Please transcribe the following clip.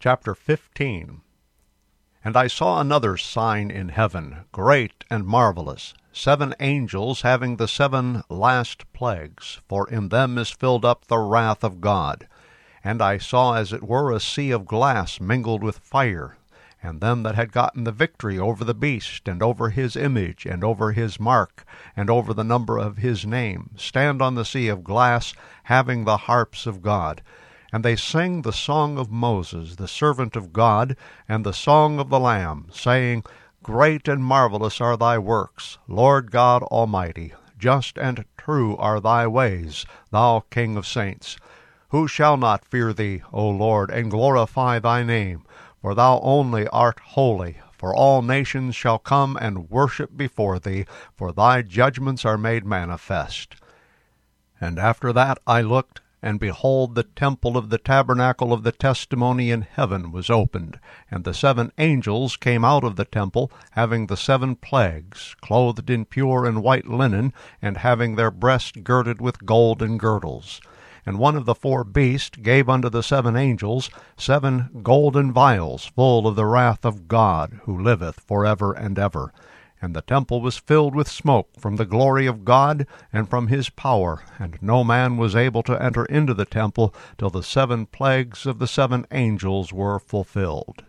Chapter 15. And I saw another sign in heaven, great and marvelous, 7 angels having the 7 last plagues, for in them is filled up the wrath of God. And I saw as it were a sea of glass mingled with fire, and them that had gotten the victory over the beast, and over his image, and over his mark, and over the number of his name, stand on the sea of glass, having the harps of God. And they sing the song of Moses, the servant of God, and the song of the Lamb, saying, Great and marvelous are thy works, Lord God Almighty. Just and true are thy ways, thou King of saints. Who shall not fear thee, O Lord, and glorify thy name? For thou only art holy. For all nations shall come and worship before thee, for thy judgments are made manifest. And after that I looked, and behold, the temple of the tabernacle of the testimony in heaven was opened, and the 7 angels came out of the temple, having the 7 plagues, clothed in pure and white linen, and having their breasts girded with golden girdles. And one of the 4 beasts gave unto the 7 angels 7 golden vials, full of the wrath of God, who liveth for ever and ever. And the temple was filled with smoke from the glory of God and from his power, and no man was able to enter into the temple till the 7 plagues of the 7 angels were fulfilled.